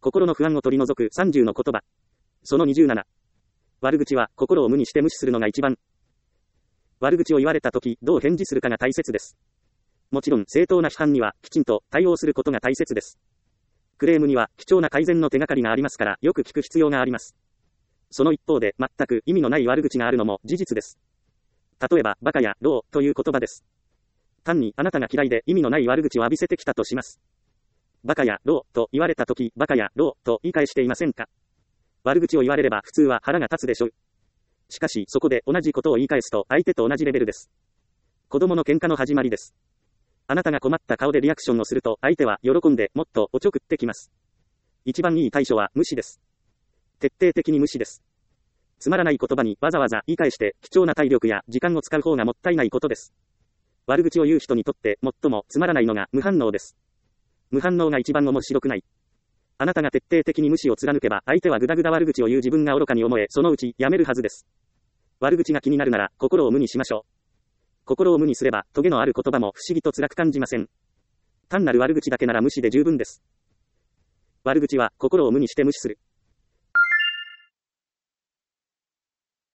心の不安を取り除く30の言葉。その27。悪口は心を無にして無視するのが一番。悪口を言われたとき、どう返事するかが大切です。もちろん、正当な批判には、きちんと対応することが大切です。クレームには、貴重な改善の手がかりがありますから、よく聞く必要があります。その一方で、全く意味のない悪口があるのも事実です。例えば、バカや、ローという言葉です。単に、あなたが嫌いで意味のない悪口を浴びせてきたとします。バカや、ローと言われたとき、バカや、ローと言い返していませんか？悪口を言われれば普通は腹が立つでしょう。しかし、そこで同じことを言い返すと相手と同じレベルです。子供の喧嘩の始まりです。あなたが困った顔でリアクションをすると相手は喜んでもっとおちょくってきます。一番いい対処は無視です。徹底的に無視です。つまらない言葉にわざわざ言い返して貴重な体力や時間を使う方がもったいないことです。悪口を言う人にとって最もつまらないのが無反応です。無反応が一番面白くない。あなたが徹底的に無視を貫けば相手はぐだぐだ悪口を言う自分が愚かに思えそのうちやめるはずです。悪口が気になるなら心を無にしましょう。心を無にすればトゲのある言葉も不思議と辛く感じません。単なる悪口だけなら無視で十分です。悪口は心を無にして無視する。